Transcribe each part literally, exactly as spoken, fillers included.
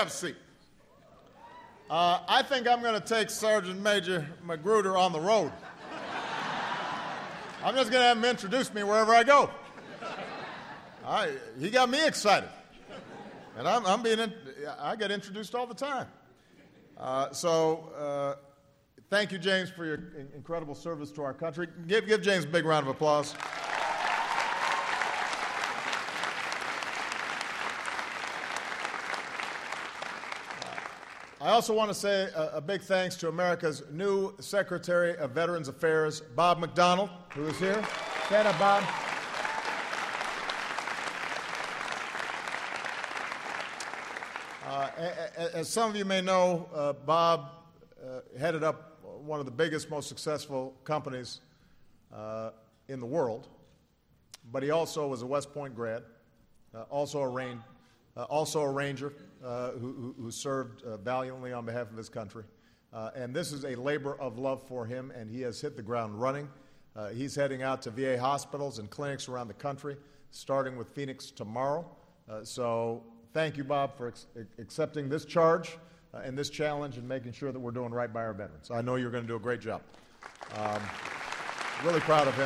have a seat. Uh, I think I'm going to take Sergeant Major Magruder on the road. I'm just going to have him introduce me wherever I go. I, he got me excited. And I'm, I'm being, in, I get introduced all the time. Uh, so uh, thank you, James, for your in- incredible service to our country. Give, give James a big round of applause. I also want to say a, a big thanks to America's new Secretary of Veterans Affairs, Bob McDonnell, who is here. Stand up, Bob. Uh, as some of you may know, uh, Bob uh, headed up one of the biggest, most successful companies uh, in the world, but he also was a West Point grad, uh, also a Rain, uh, also a Ranger uh, who, who served uh, valiantly on behalf of his country. Uh, and this is a labor of love for him, and he has hit the ground running. Uh, he's heading out to V A hospitals and clinics around the country, starting with Phoenix tomorrow. Uh, so thank you, Bob, for ex- accepting this charge uh, and this challenge and making sure that we're doing right by our veterans. I know you're going to do a great job. Um, really proud of him.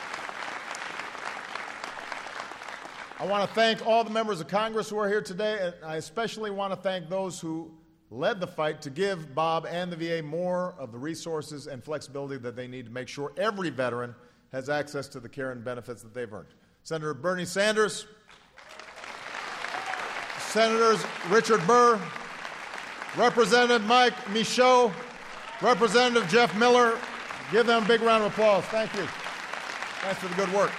I want to thank all the members of Congress who are here today, and I especially want to thank those who led the fight to give Bob and the V A more of the resources and flexibility that they need to make sure every veteran has access to the care and benefits that they've earned. Senator Bernie Sanders, Senators Richard Burr, Representative Mike Michaud, Representative Jeff Miller. Give them a big round of applause. Thank you. Thanks for the good work.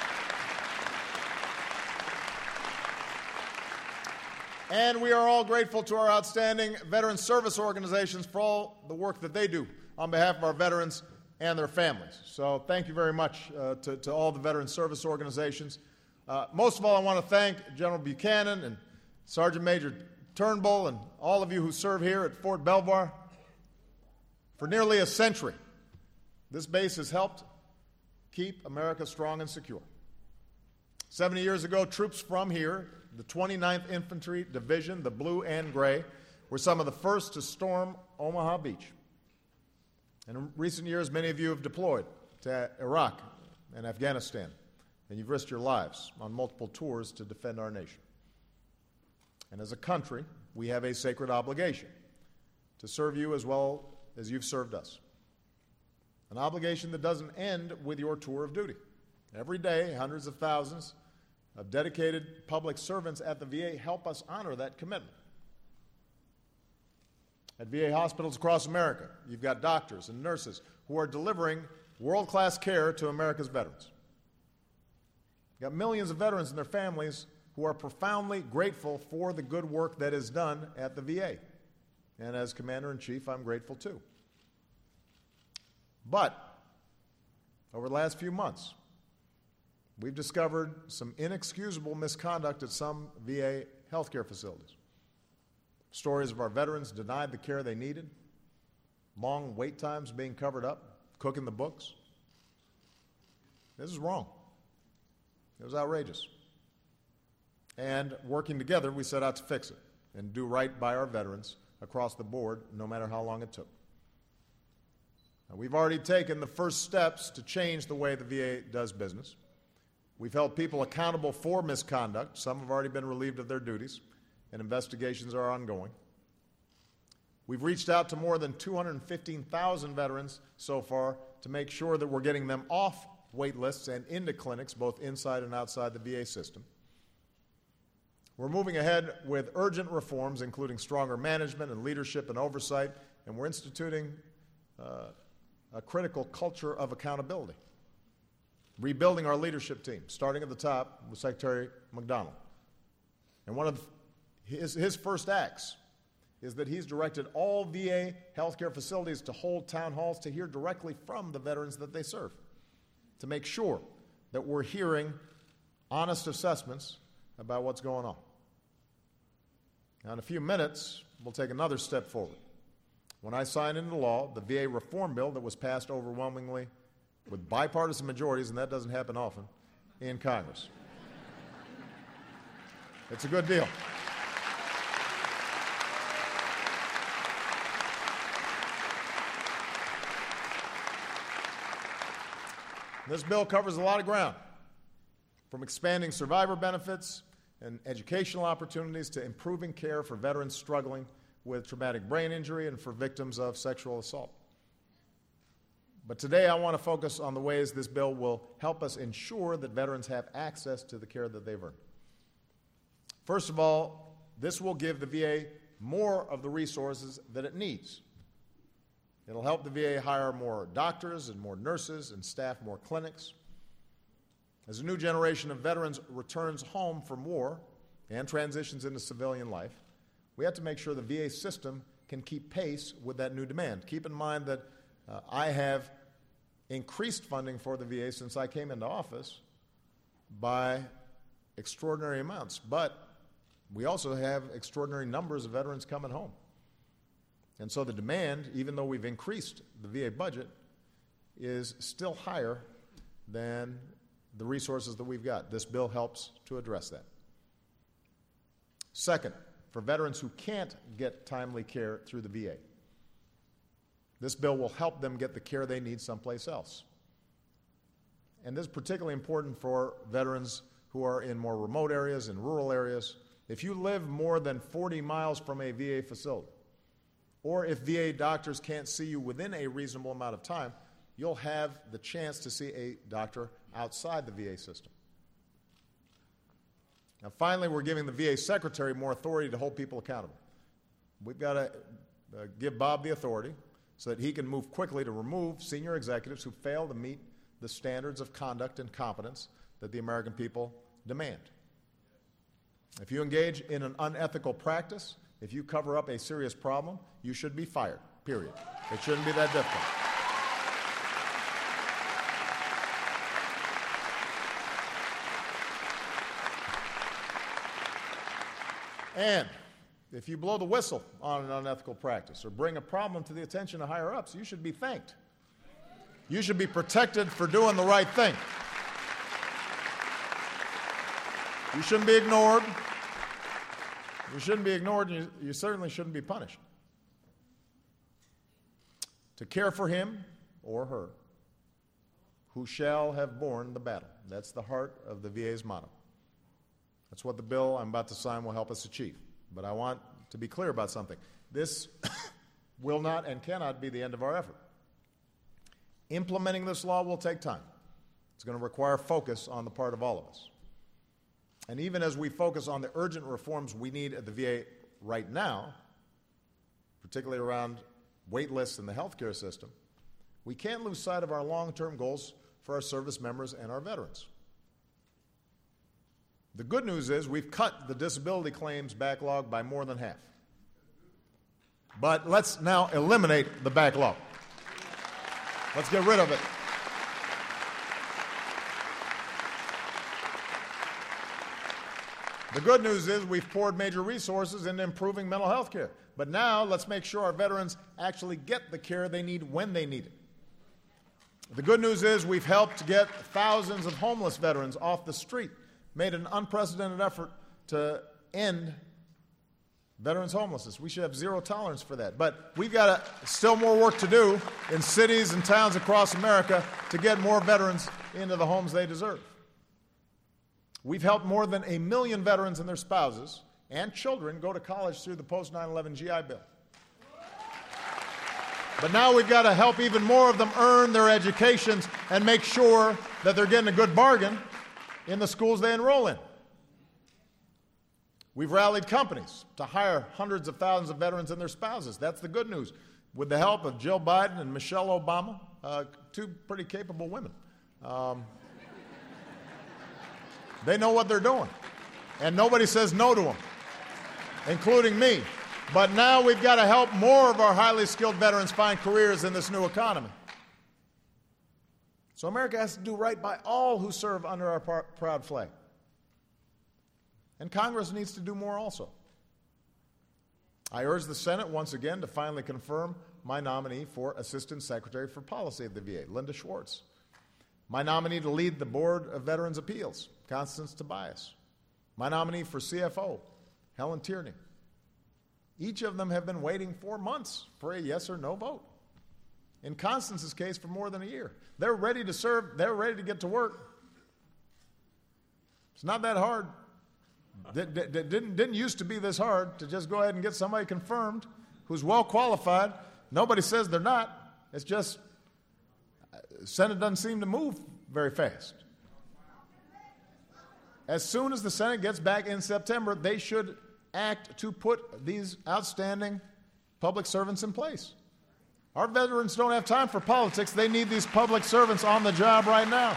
And we are all grateful to our outstanding veteran service organizations for all the work that they do on behalf of our veterans and their families. So thank you very much uh, to, to all the veteran service organizations. Uh, most of all, I want to thank General Buchanan and Sergeant Major Turnbull and all of you who serve here at Fort Belvoir. For nearly a century, this base has helped keep America strong and secure. Seventy years ago, troops from here, the twenty-ninth Infantry Division, the blue and gray, were some of the first to storm Omaha Beach. And in recent years, many of you have deployed to Iraq and Afghanistan, and you've risked your lives on multiple tours to defend our nation. And as a country, we have a sacred obligation to serve you as well as you've served us. An obligation that doesn't end with your tour of duty. Every day, hundreds of thousands of dedicated public servants at the V A help us honor that commitment. At V A hospitals across America, you've got doctors and nurses who are delivering world-class care to America's veterans. You've got millions of veterans and their families who are profoundly grateful for the good work that is done at the V A. And as Commander-in-Chief, I'm grateful too. But over the last few months, we've discovered some inexcusable misconduct at some V A healthcare facilities. Stories of our veterans denied the care they needed, long wait times being covered up, cooking the books. This is wrong. It was outrageous. And working together, we set out to fix it and do right by our veterans across the board, no matter how long it took. Now, we've already taken the first steps to change the way the V A does business. We've held people accountable for misconduct. Some have already been relieved of their duties, and investigations are ongoing. We've reached out to more than two hundred fifteen thousand veterans so far to make sure that we're getting them off wait lists and into clinics, both inside and outside the V A system. We're moving ahead with urgent reforms, including stronger management and leadership and oversight, and we're instituting uh, a critical culture of accountability. Rebuilding our leadership team, starting at the top with Secretary McDonnell. And one of his, his first acts is that he's directed all V A healthcare facilities to hold town halls to hear directly from the veterans that they serve, to make sure that we're hearing honest assessments about what's going on. Now, in a few minutes, we'll take another step forward. When I sign into law the V A reform bill that was passed overwhelmingly with bipartisan majorities, and that doesn't happen often, in Congress. It's a good deal. This bill covers a lot of ground, from expanding survivor benefits and educational opportunities to improving care for veterans struggling with traumatic brain injury and for victims of sexual assault. But today I want to focus on the ways this bill will help us ensure that veterans have access to the care that they've earned. First of all, this will give the V A more of the resources that it needs. It'll help the V A hire more doctors and more nurses and staff more clinics. As a new generation of veterans returns home from war and transitions into civilian life, we have to make sure the V A system can keep pace with that new demand. Keep in mind that uh, I have increased funding for the V A since I came into office by extraordinary amounts, but we also have extraordinary numbers of veterans coming home. And so the demand, even though we've increased the V A budget, is still higher than the resources that we've got. This bill helps to address that. Second, for veterans who can't get timely care through the V A, this bill will help them get the care they need someplace else. And this is particularly important for veterans who are in more remote areas, in rural areas. If you live more than forty miles from a V A facility, or if V A doctors can't see you within a reasonable amount of time, you'll have the chance to see a doctor outside the V A system. Now, finally, we're giving the V A secretary more authority to hold people accountable. We've got to uh, give Bob the authority so that he can move quickly to remove senior executives who fail to meet the standards of conduct and competence that the American people demand. If you engage in an unethical practice, if you cover up a serious problem, you should be fired, period. It shouldn't be that difficult. And if you blow the whistle on an unethical practice or bring a problem to the attention of higher-ups, you should be thanked. You should be protected for doing the right thing. You shouldn't be ignored. You shouldn't be ignored, and you, you certainly shouldn't be punished. To care for him or her who shall have borne the battle. That's the heart of the V A's motto. That's what the bill I'm about to sign will help us achieve. But I want to be clear about something. This will not and cannot be the end of our effort. Implementing this law will take time. It's going to require focus on the part of all of us. And even as we focus on the urgent reforms we need at the V A right now, particularly around wait lists in the healthcare system, we can't lose sight of our long-term goals for our service members and our veterans. The good news is we've cut the disability claims backlog by more than half. But let's now eliminate the backlog. Let's get rid of it. The good news is we've poured major resources into improving mental health care. But now let's make sure our veterans actually get the care they need when they need it. The good news is we've helped get thousands of homeless veterans off the street, made an unprecedented effort to end veterans' homelessness. We should have zero tolerance for that. But we've got a, still more work to do in cities and towns across America to get more veterans into the homes they deserve. We've helped more than a million veterans and their spouses and children go to college through the post nine eleven G I Bill. But now we've got to help even more of them earn their educations and make sure that they're getting a good bargain in the schools they enroll in. We've rallied companies to hire hundreds of thousands of veterans and their spouses. That's the good news. With the help of Jill Biden and Michelle Obama, uh, two pretty capable women. Um, they know what they're doing, and nobody says no to them, including me. But now we've got to help more of our highly skilled veterans find careers in this new economy. So America has to do right by all who serve under our par- proud flag. And Congress needs to do more also. I urge the Senate once again to finally confirm my nominee for Assistant Secretary for Policy at the V A, Linda Schwartz. My nominee to lead the Board of Veterans Appeals, Constance Tobias. My nominee for C F O, Helen Tierney. Each of them have been waiting four months for a yes or no vote. In Constance's case, for more than a year. They're ready to serve. They're ready to get to work. It's not that hard. It didn't, didn't used to be this hard to just go ahead and get somebody confirmed who's well qualified. Nobody says they're not. It's just the Senate doesn't seem to move very fast. As soon as the Senate gets back in September, they should act to put these outstanding public servants in place. Our veterans don't have time for politics. They need these public servants on the job right now.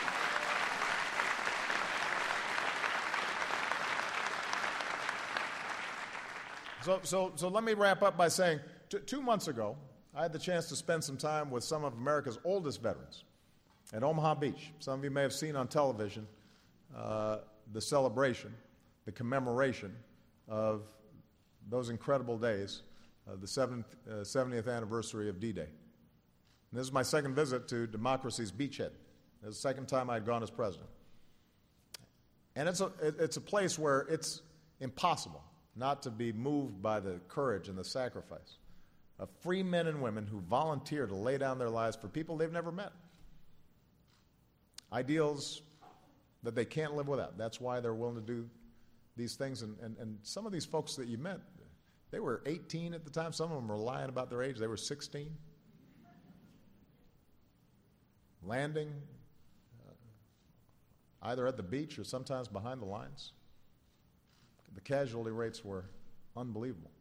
So, so, so let me wrap up by saying, t- two months ago, I had the chance to spend some time with some of America's oldest veterans at Omaha Beach. Some of you may have seen on television uh, the celebration, the commemoration of those incredible days, uh, the seventh, uh, seventieth anniversary of D-Day. And this is my second visit to democracy's beachhead. This is the second time I had gone as president. And it's a, it's a place where it's impossible not to be moved by the courage and the sacrifice of free men and women who volunteer to lay down their lives for people they've never met. Ideals that they can't live without. That's why they're willing to do these things. And, and, and some of these folks that you met, they were eighteen at the time. Some of them were lying about their age. They were sixteen. Landing uh, either at the beach or sometimes behind the lines. The casualty rates were unbelievable.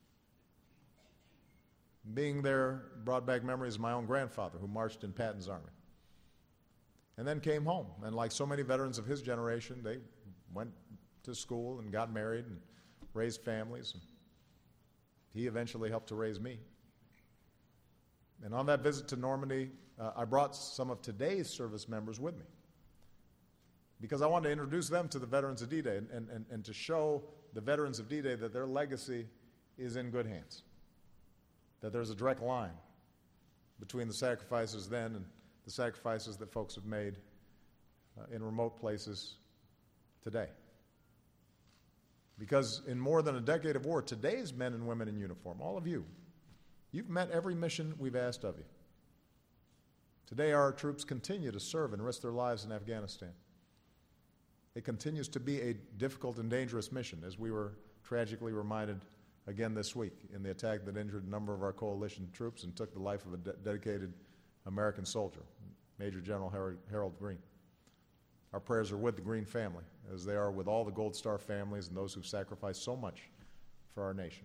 Being there brought back memories of my own grandfather who marched in Patton's army and then came home. And like so many veterans of his generation, they went to school and got married and raised families. And he eventually helped to raise me. And on that visit to Normandy, uh, I brought some of today's service members with me, because I wanted to introduce them to the veterans of D-Day and, and, and to show the veterans of D-Day that their legacy is in good hands, that there's a direct line between the sacrifices then and the sacrifices that folks have made uh, in remote places today. Because in more than a decade of war, today's men and women in uniform, all of you, you've met every mission we've asked of you. Today our troops continue to serve and risk their lives in Afghanistan. It continues to be a difficult and dangerous mission, as we were tragically reminded again this week in the attack that injured a number of our coalition troops and took the life of a de- dedicated American soldier, Major General Har- Harold Green. Our prayers are with the Green family, as they are with all the Gold Star families and those who've sacrificed so much for our nation.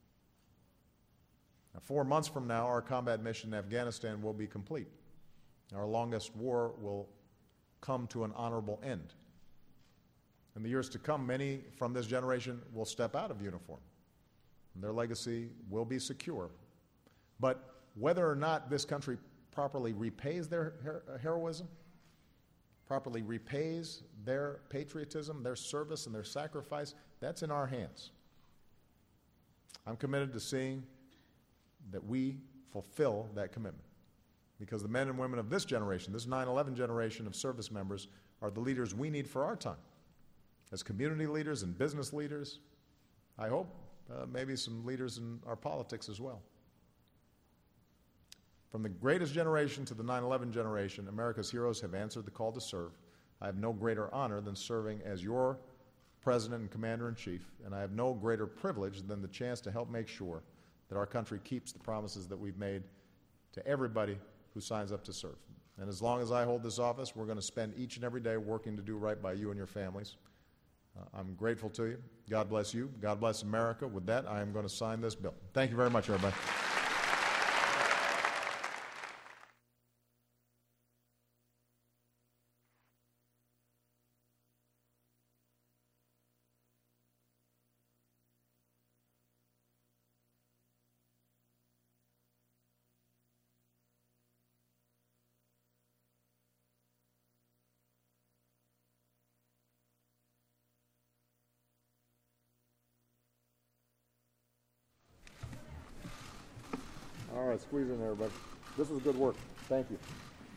Now, four months from now, our combat mission in Afghanistan will be complete. Our longest war will come to an honorable end. In the years to come, many from this generation will step out of uniform, and their legacy will be secure. But whether or not this country properly repays their her- heroism, properly repays their patriotism, their service, and their sacrifice, that's in our hands. I'm committed to seeing that we fulfill that commitment, because the men and women of this generation, this nine eleven generation of service members, are the leaders we need for our time. As community leaders and business leaders, I hope uh, maybe some leaders in our politics as well. From the greatest generation to the nine eleven generation, America's heroes have answered the call to serve. I have no greater honor than serving as your President and Commander-in-Chief, and I have no greater privilege than the chance to help make sure that our country keeps the promises that we've made to everybody who signs up to serve. And as long as I hold this office, we're going to spend each and every day working to do right by you and your families. Uh, I'm grateful to you. God bless you. God bless America. With that, I am going to sign this bill. Thank you very much, everybody. All right, squeeze in there, everybody. This was good work. Thank you.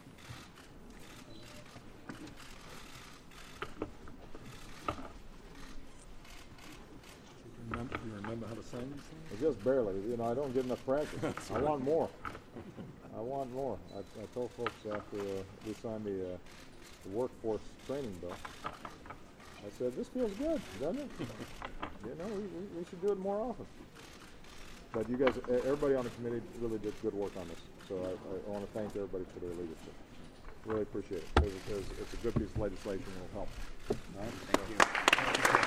Remember, you remember how to sign these things? Just barely. You know, I don't get enough practice. I want more. I want more. I, I told folks after uh, we signed the, uh, the workforce training bill, I said, this feels good, doesn't it? You know, we, we, we should do it more often. But you guys, everybody on the committee really did good work on this. So I, I want to thank everybody for their leadership. Really appreciate it. It's, it's, it's a good piece of legislation and will help. All right, thank you.